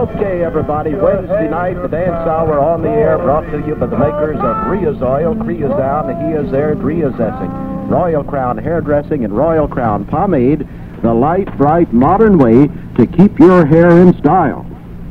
Okay, everybody, Wednesday night, the dance hour on the air, brought to you by the makers of Ria's Oil, Kria's Out, and He Is There, Dria's Essing, Royal Crown Hairdressing, and Royal Crown Pomade, the light, bright, modern way to keep your hair in style.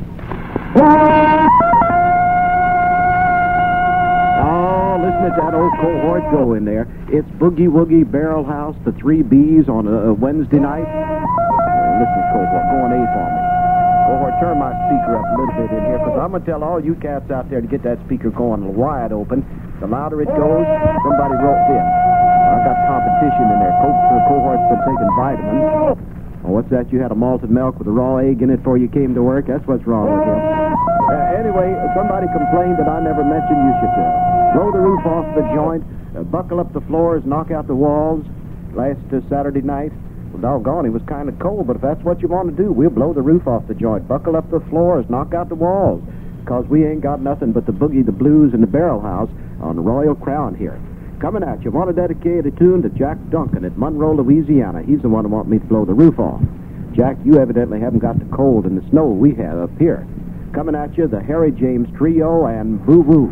Oh, listen to that old cohort go in there. It's Boogie Woogie Barrel House, the 3 Bs on a Wednesday night. Listen, cohort, go on A for me. Cohort, turn my speaker up a little bit in here, because I'm going to tell all you cats out there to get that speaker going wide open. The louder it goes, somebody wrote in. I've got competition in there. Cohort's been taking vitamins. Oh, what's that? You had a malted milk with a raw egg in it before you came to work? That's what's wrong with you. Anyway, somebody complained that I never mentioned you should blow the roof off the joint, buckle up the floors, knock out the walls. Last Saturday night, well, doggone, it was kind of cold, but if that's what you want to do, we'll blow the roof off the joint, buckle up the floors, knock out the walls, because we ain't got nothing but the boogie, the blues, and the barrel house on Royal Crown here. Coming at you, want to dedicate a tune to Jack Duncan at Monroe, Louisiana. He's the one who wants me to blow the roof off. Jack, you evidently haven't got the cold and the snow we have up here. Coming at you, the Harry James Trio and Boo Boo.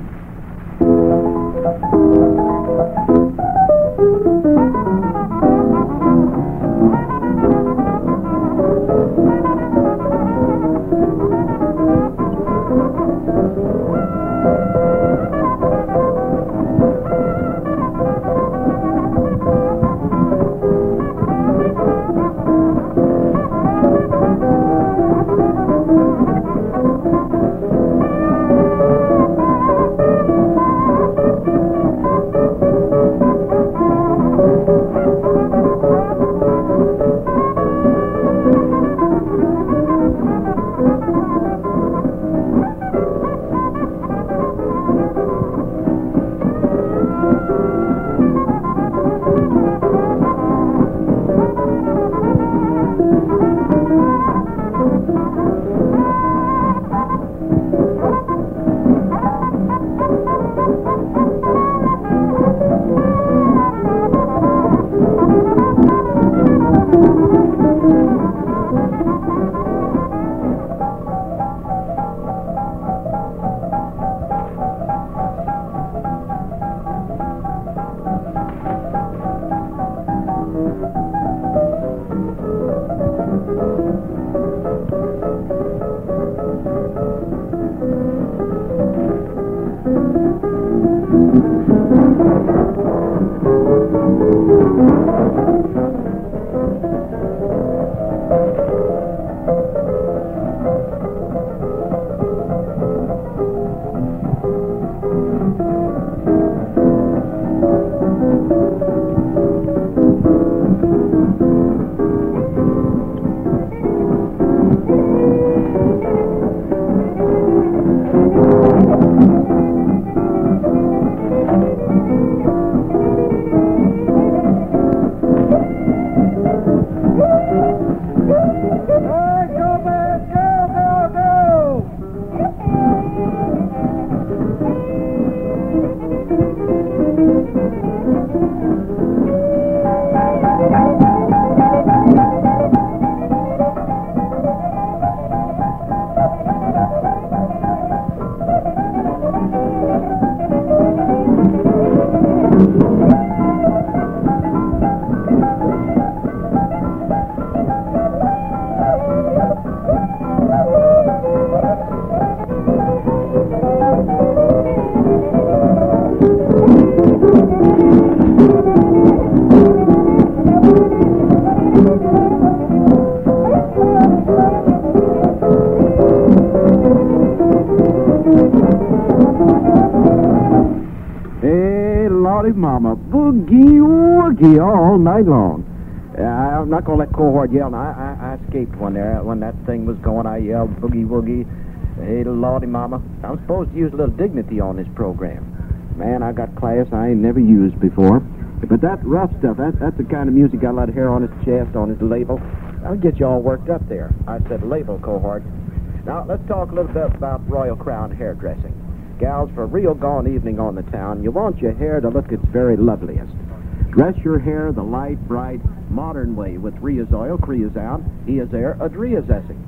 Mama, boogie woogie all night long. I'm not going to let cohort yell. Now, I escaped one there. When that thing was going, I yelled boogie woogie. Hey, lordy mama. I'm supposed to use a little dignity on this program. Man, I got class I ain't never used before. But that rough stuff, that's the kind of music got a lot of hair on his chest, on his label. I'll get you all worked up there. I said label, cohort. Now, let's talk a little bit about Royal Crown hairdressing. Gals, for a real gone evening on the town, you want your hair to look its very loveliest. Dress your hair the light, bright, modern way with Ria's Oil, Kria's Out, He Is There, Adria's Essing.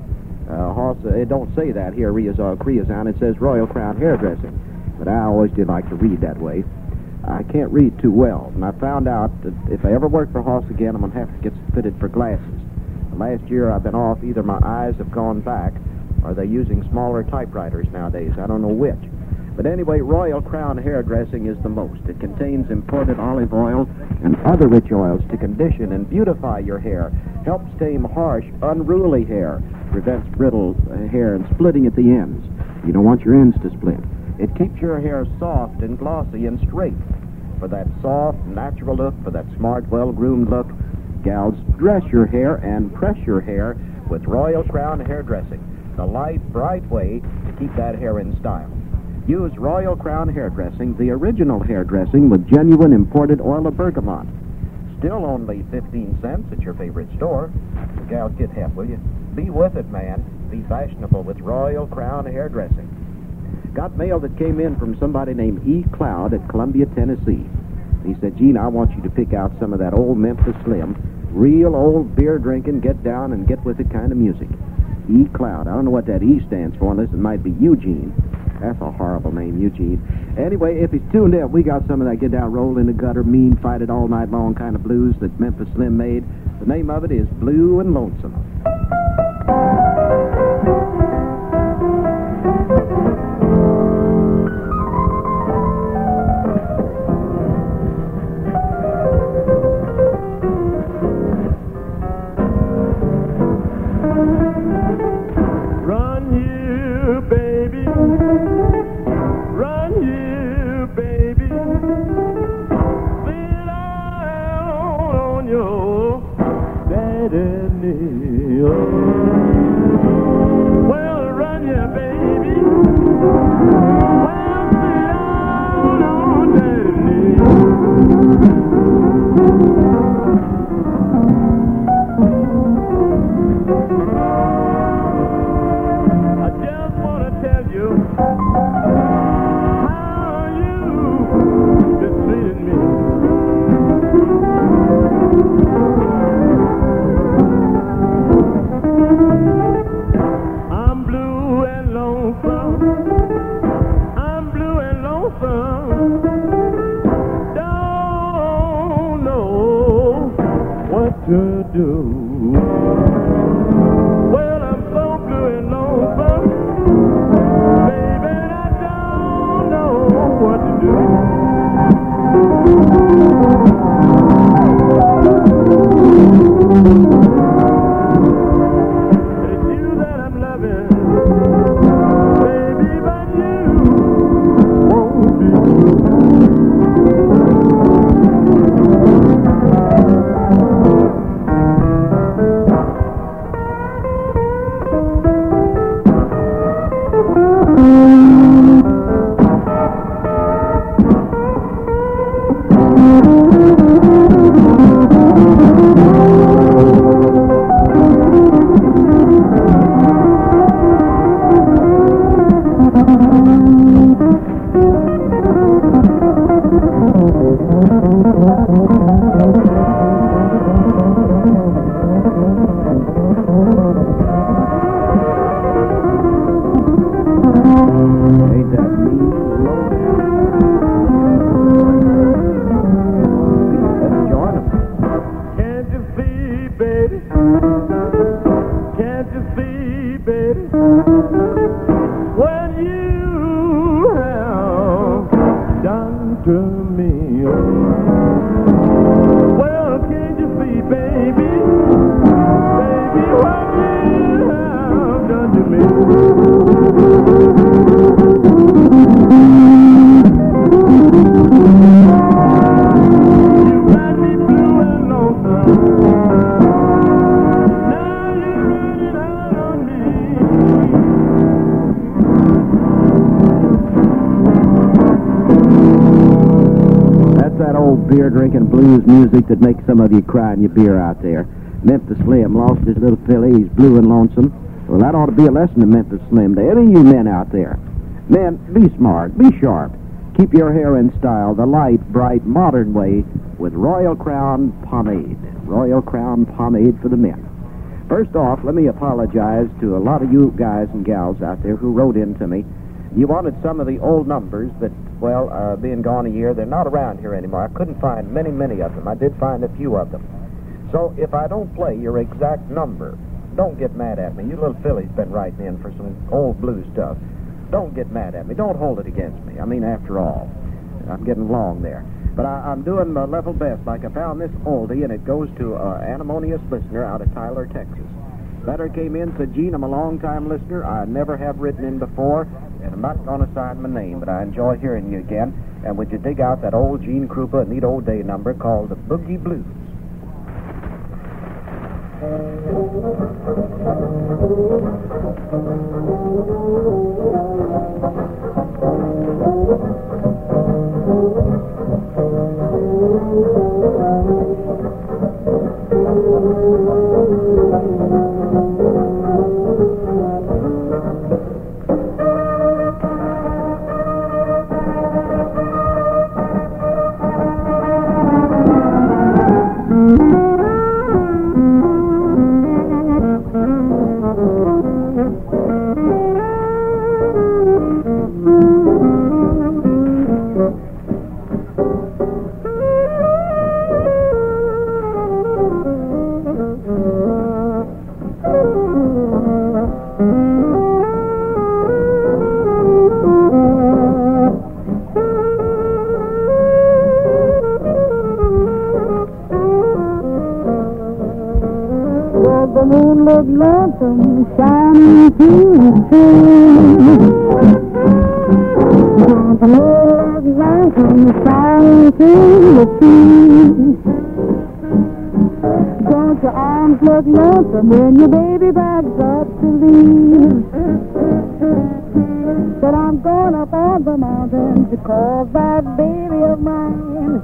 Hoss, it don't say that here, Kriazan. It says Royal Crown Hairdressing. But I always did like to read that way. I can't read too well, and I found out that if I ever work for Hoss again, I'm going to have to get fitted for glasses. Last year I've been off. Either my eyes have gone back or they're using smaller typewriters nowadays. I don't know which. But anyway, Royal Crown Hairdressing is the most. It contains imported olive oil and other rich oils to condition and beautify your hair, helps tame harsh, unruly hair, prevents brittle hair and splitting at the ends. You don't want your ends to split. It keeps your hair soft and glossy and straight. For that soft, natural look, for that smart, well-groomed look, gals, dress your hair and press your hair with Royal Crown Hairdressing, the light, bright way to keep that hair in style. Use Royal Crown Hairdressing, the original hairdressing with genuine imported oil of bergamot. Still only 15 cents at your favorite store. So gals, get hep, will you? Be with it, man. Be fashionable with Royal Crown Hairdressing. Got mail that came in from somebody named E. Cloud at Columbia, Tennessee. He said, Gene, I want you to pick out some of that old Memphis Slim, real old beer drinking, get down and get with it kind of music. E. Cloud. I don't know what that E stands for unless it might be Eugene. That's a horrible name, Eugene. Anyway, if he's tuned in, we got some of that get down, roll in the gutter, mean, fight it all night long kind of blues that Memphis Slim made. The name of it is Blue and Lonesome. Beer-drinking blues music that makes some of you cry in your beer out there. Memphis Slim lost his little filly. He's blue and lonesome. Well, that ought to be a lesson to Memphis Slim, to any of you men out there. Men, be smart, be sharp. Keep your hair in style the light, bright, modern way with Royal Crown Pomade. Royal Crown Pomade for the men. First off, let me apologize to a lot of you guys and gals out there who wrote in to me. You wanted some of the old numbers that, well, being gone a year, they're not around here anymore. I couldn't find many of them. I did find a few of them. So if I don't play your exact number, don't get mad at me. You little fillies been writing in for some old blues stuff. Don't get mad at me. Don't hold it against me. I mean, after all, I'm getting long there. But I'm doing my level best. Like I found this oldie, and it goes to an anonymous listener out of Tyler, Texas. Letter came in, said, Gene, I'm a long-time listener. I never have written in before, and I'm not going to sign my name, but I enjoy hearing you again. And would you dig out that old Gene Krupa, neat old day number called the Boogie Blues? The moon looked lonesome, shining through the trees. The moon looked lonesome, shining through the trees. Don't your arms look lonesome when your baby backs up to leave? But I'm going up on the mountain to call that baby of mine.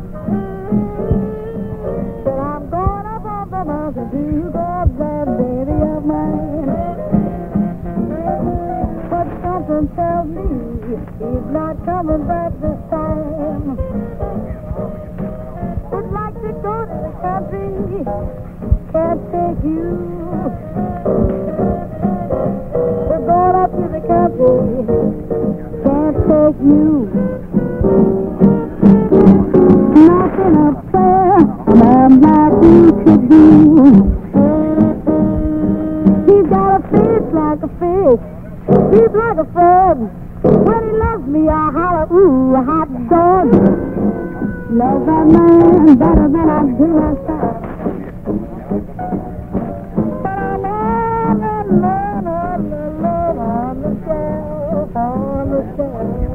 But I'm going up on the mountain to call that baby of mine. But something tells me he's not coming back this time. Would like to go to the country, can't take you. We're going up to the country, can't take you. Nothing up there, a man like you could do. He's got a face like a fish, he's like a frog. When he loves me, I holler, ooh, a hot dog. Love that man better than I do myself. But I'm on the shelf, on the shelf.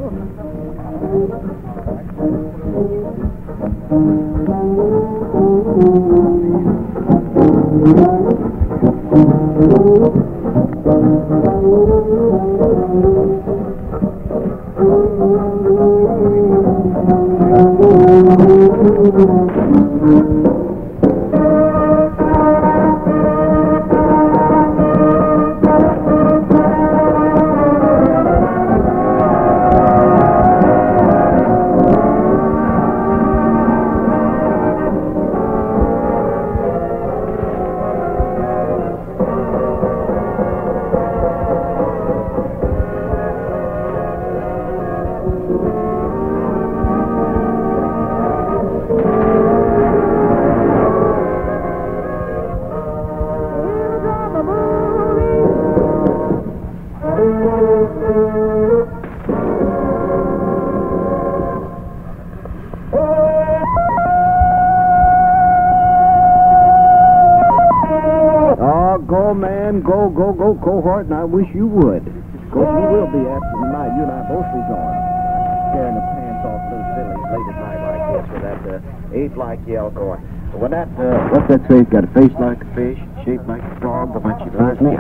Go, Cohort, and I wish you would. Of course, you will be after tonight. You and I both be going. Scaring the pants off little fillies late at night like this with that ape-like yell going. When that, what's that say? It's got a face like a fish, shaped like a frog, but when she flies me,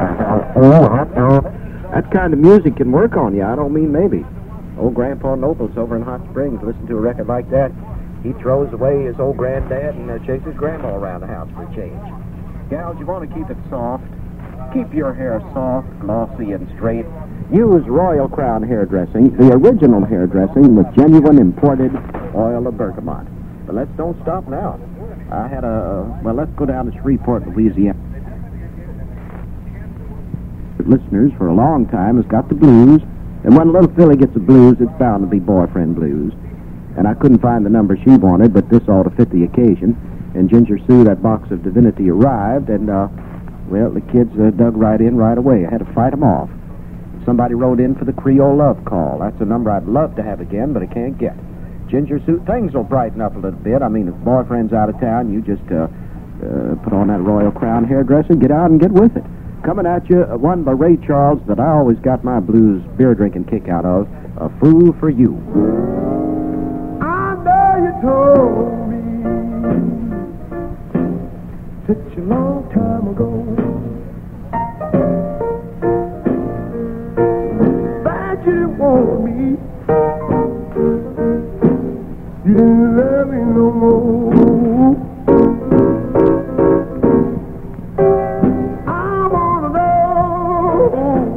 that kind of music can work on you. I don't mean maybe. Old Grandpa Nobles over in Hot Springs, listen to a record like that. He throws away his old granddad and chases Grandma around the house for a change. Gals, you want to keep it soft. Keep your hair soft, glossy, and straight. Use Royal Crown hairdressing, the original hairdressing with genuine imported oil of bergamot. But let's don't stop now. I had let's go down to Shreveport, Louisiana. listeners for a long time has got the blues, and when a little filly gets the blues, it's bound to be boyfriend blues. And I couldn't find the number she wanted, but this ought to fit the occasion. And Ginger Sue, that box of Divinity arrived, and, well, the kids dug right in right away. I had to fight them off. Somebody wrote in for the Creole Love Call. That's a number I'd love to have again, but I can't get. Ginger Sue, things will brighten up a little bit. I mean, if boyfriend's out of town, you just put on that Royal Crown hairdresser, get out and get with it. Coming at you, one by Ray Charles that I always got my blues beer drinking kick out of, A Fool for You. I know you told me such a long time ago that you didn't want me, you didn't love me no more. I wanna know,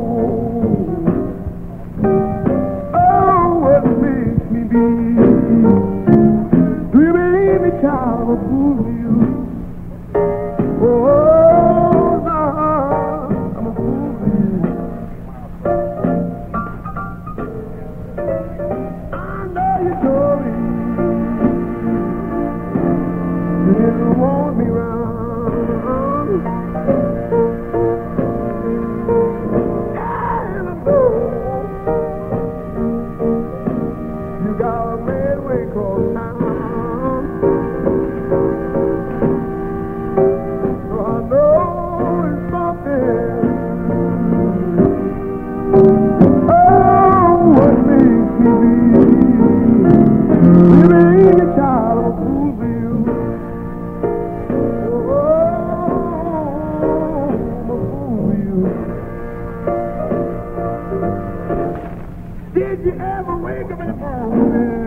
oh, what makes me be. Do you believe me, child, a fool for you? Oh, no, I'm a fool for you. I know you told me you didn't want me round. And I know you got a man way across town. So I know it's something. Oh, what makes me be? You ain't a child, I'm a fool for you. Oh, I'm a fool for you. Did you ever wake up in the morning?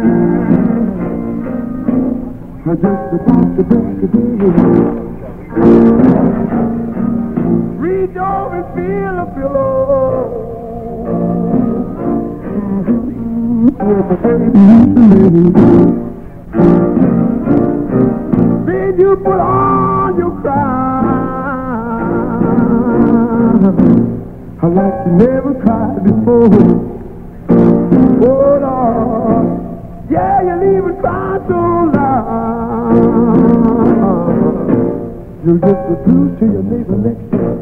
I just about to break the day. Reach over and feel a pillow. Then you put on your crown like you never cried before. Oh, Lord, yeah, you leave it crying so loud. You just refuse to your neighbor next door.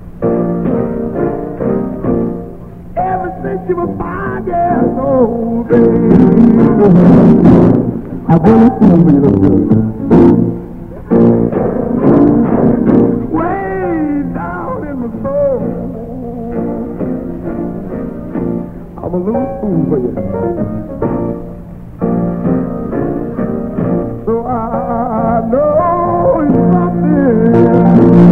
Ever since you were 5 years old, baby, I've been for you. Way down in my soul, I'm a little fool for you. So I know it's something.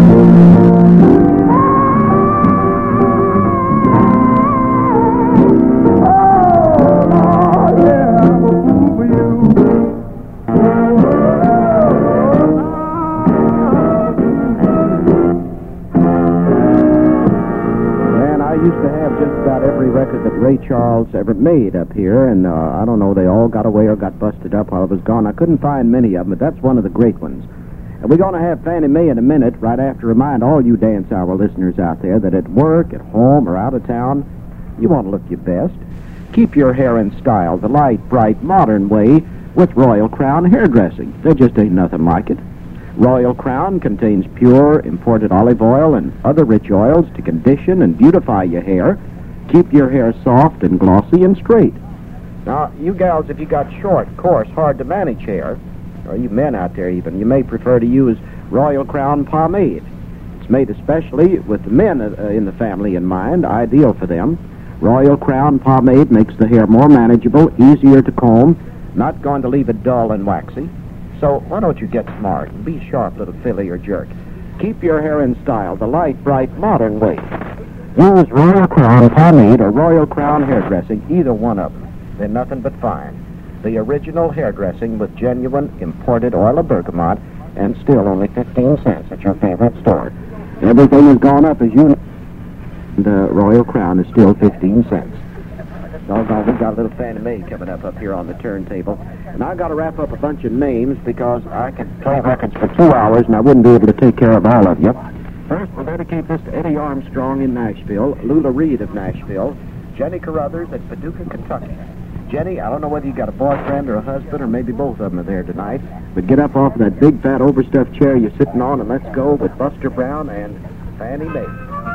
That Ray Charles ever made up here, and I don't know, they all got away or got busted up while I was gone. I couldn't find many of them, but that's one of the great ones. And we're going to have Fannie Mae in a minute, right after. Remind all you Dance Hour listeners out there that at work, at home, or out of town, you want to look your best. Keep your hair in style the light, bright, modern way with Royal Crown hairdressing. There just ain't nothing like it. Royal Crown contains pure imported olive oil and other rich oils to condition and beautify your hair. Keep your hair soft and glossy and straight. Now, you gals, if you got short, coarse, hard-to-manage hair, or you men out there even, you may prefer to use Royal Crown pomade. It's made especially with the men in the family in mind, ideal for them. Royal Crown pomade makes the hair more manageable, easier to comb, not going to leave it dull and waxy. So why don't you get smart and be sharp, little filly or jerk. Keep your hair in style the light, bright, modern way. Use Royal Crown pomade or Royal Crown hairdressing, either one of them. They're nothing but fine. The original hairdressing with genuine imported oil of bergamot, and still only 15 cents at your favorite store. Everything has gone up, as you know. The Royal Crown is still 15 cents. Doggone, we've got a little Fannie Mae coming up here on the turntable. And I've got to wrap up a bunch of names because I can play records for 2 hours and I wouldn't be able to take care of all of you. First, we'll dedicate this to Eddie Armstrong in Nashville, Lula Reed of Nashville, Jenny Carruthers at Paducah, Kentucky. Jenny, I don't know whether you got a boyfriend or a husband or maybe both of them are there tonight, but get up off of that big, fat, overstuffed chair you're sitting on and let's go with Buster Brown and Fannie Mae.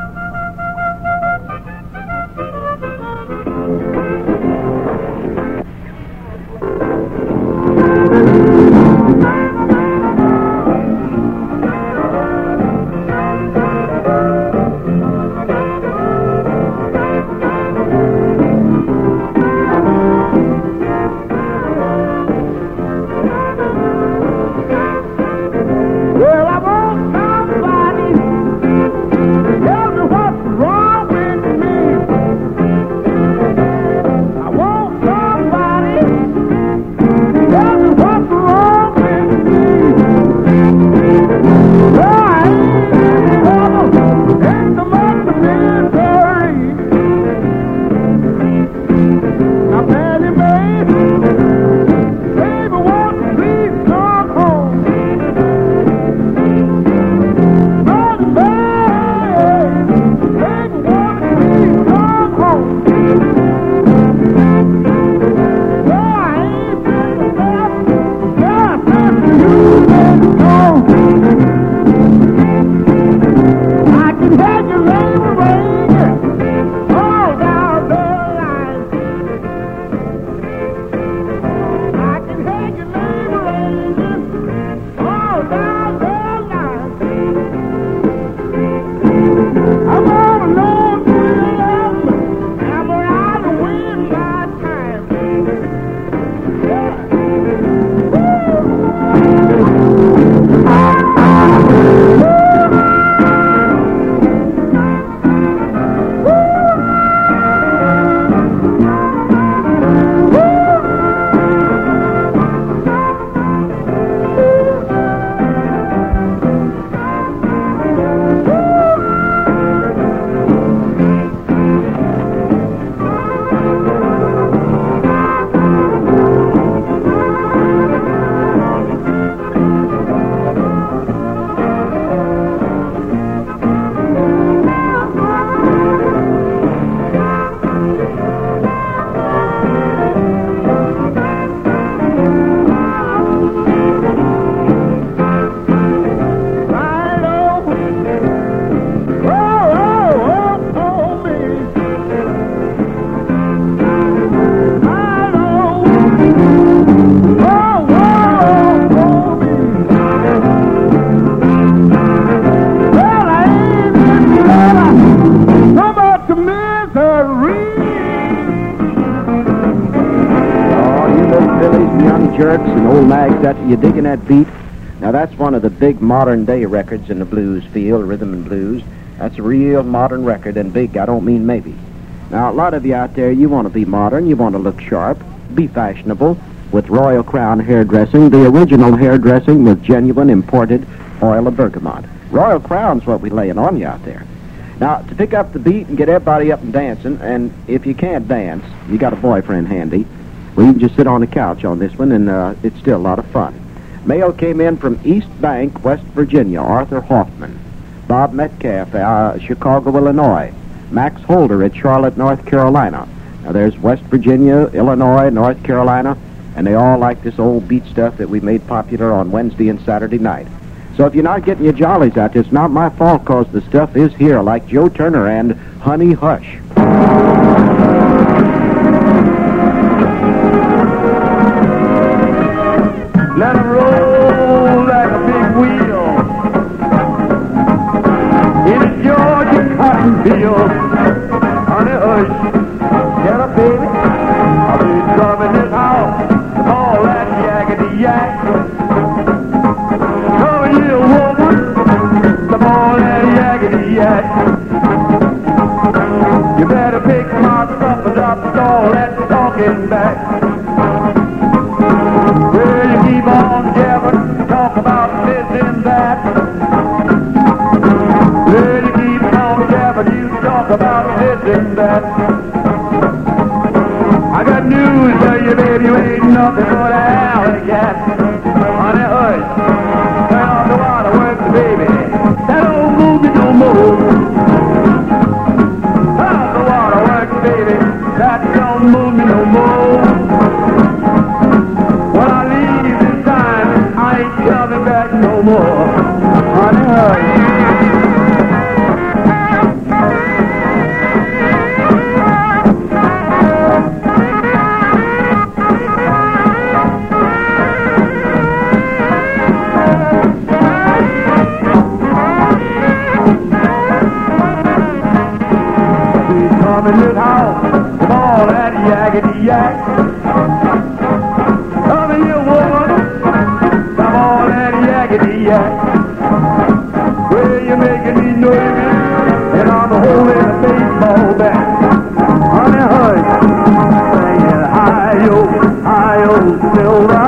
Jerks and old mags, you digging that beat? Now that's one of the big modern day records in the blues field, rhythm and blues. That's a real modern record, and big, I don't mean maybe. Now a lot of you out there, you want to be modern, you want to look sharp, be fashionable with Royal Crown hairdressing, the original hairdressing with genuine imported oil of bergamot. Royal Crown's what we're laying on you out there. Now, to pick up the beat and get everybody up and dancing, and if you can't dance, you got a boyfriend handy, well, you can just sit on the couch on this one, and it's still a lot of fun. Mail came in from East Bank, West Virginia, Arthur Hoffman. Bob Metcalf, Chicago, Illinois. Max Holder at Charlotte, North Carolina. Now, there's West Virginia, Illinois, North Carolina, and they all like this old beat stuff that we made popular on Wednesday and Saturday night. So if you're not getting your jollies out, it's not my fault, because the stuff is here, like Joe Turner and Honey Hush. Let it roll like a big wheel in a Georgia cotton field. Honey hush, get up, baby. I'll be drumming this house with all that yakety yak. Come here, woman, with all that yakety yak. You better pick my stuff and drop all that talking back. Keep on jabbing, talk about this and that. Well, you keep on jabbing, you talk about this and that. I got news for you, baby, you ain't nothing but an alley cat. Honey, hush, turn off the water, work the baby. That old movie don't back no more. Honey, in this house with all that yakety yak. Come here, woman, come all that yakety yak. Well, you're making me nervous, and I'm holding a baseball bat. Honey, hush, saying hi-yo, Silver.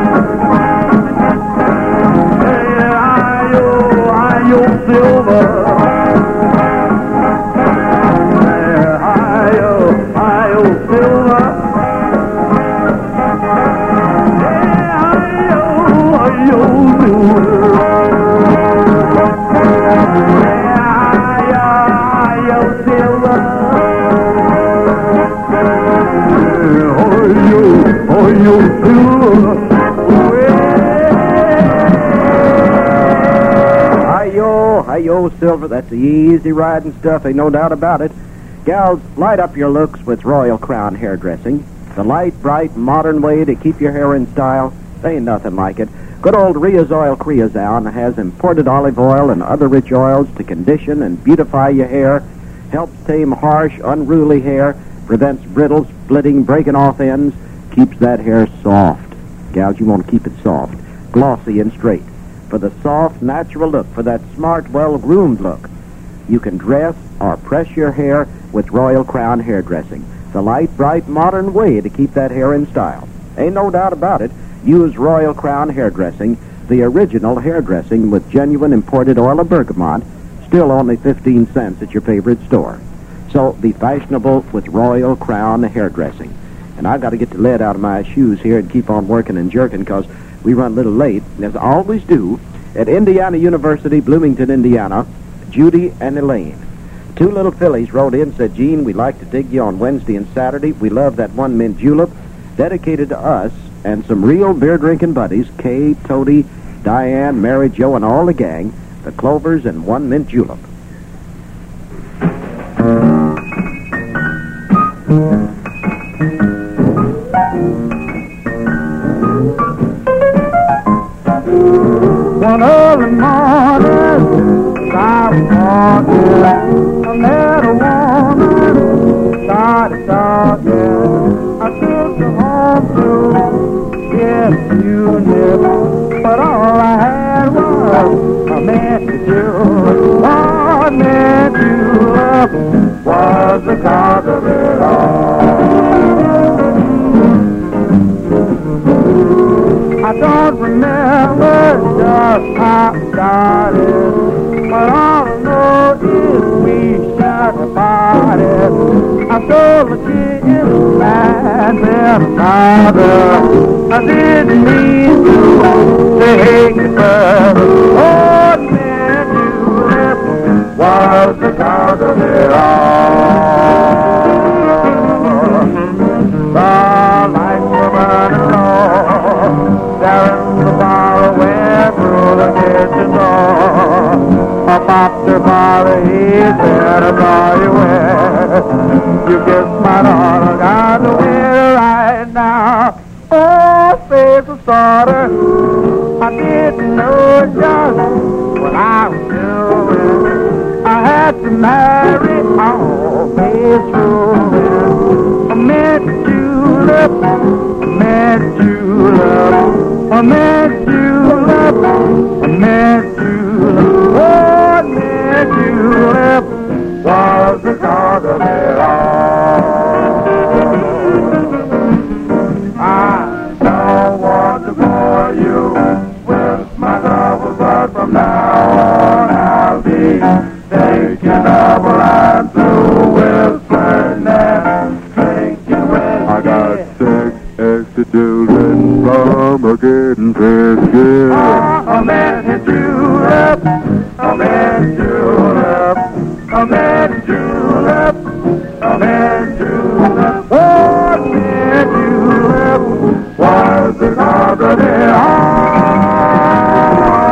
Saying hi-yo, Silver. Hi-yo, Silver, that's the easy riding stuff, ain't no doubt about it. Gals, light up your looks with Royal Crown hairdressing. The light, bright, modern way to keep your hair in style. There ain't nothing like it. Good old Ria's Oil Creosote has imported olive oil and other rich oils to condition and beautify your hair, helps tame harsh, unruly hair, prevents brittle, splitting, breaking off ends, keeps that hair soft. Gals, you want to keep it soft, glossy and straight. For the soft, natural look, for that smart, well-groomed look, you can dress or press your hair with Royal Crown hairdressing. The light, bright, modern way to keep that hair in style. Ain't no doubt about it. Use Royal Crown hairdressing, the original hairdressing with genuine imported oil of bergamot, still only 15 cents at your favorite store. So be fashionable with Royal Crown hairdressing. And I've got to get the lead out of my shoes here and keep on working and jerking because we run a little late, as I always do, at Indiana University, Bloomington, Indiana, Judy and Elaine. Two little fillies wrote in and said, Gene, we'd like to dig you on Wednesday and Saturday. We love that one mint julep, dedicated to us and some real beer-drinking buddies, Kay, Toady, Diane, Mary Jo, and all the gang, the Clovers and one mint julep. One early morning, I was walking, I met a woman, started talking. I took her home to get a few nips, but all I had was a mint julep. One mint julep was the cause of it all. I don't remember just how it started, but all I know is we shared a party. I stole a chicken and then another. I didn't mean to take it further. Oh, man, you was the cause of it all. The lights were burning low. There in the bar went through the kitchen door. I popped her father, he said, I saw you wet. You kissed my daughter, got to wear right now. Oh, faithful daughter, I didn't know just what I was doing. I had to marry all Miss Ruin. I met julep, I met julep, I met julep, I met julep. Oh, met julep was the cause of it all. I don't want to bore you with my troubles, but from now on I'll be taking double and through with flirting and drinking with I got 6 extra children from a getting biscuit. A man julep, a man julep, a man julep, a man julep. Oh, man julep was the cause of it all.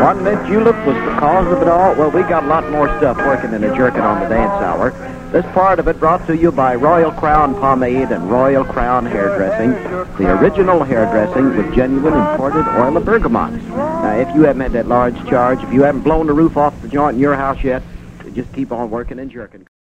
One mint julep was the cause of it all. Well, we got a lot more stuff working in a jerkin on the dance hour. This part of it brought to you by Royal Crown Pomade and Royal Crown Hairdressing, the original hairdressing with genuine imported oil of bergamot. Now, if you haven't had that large charge, if you haven't blown the roof off the joint in your house yet, just keep on working and jerking.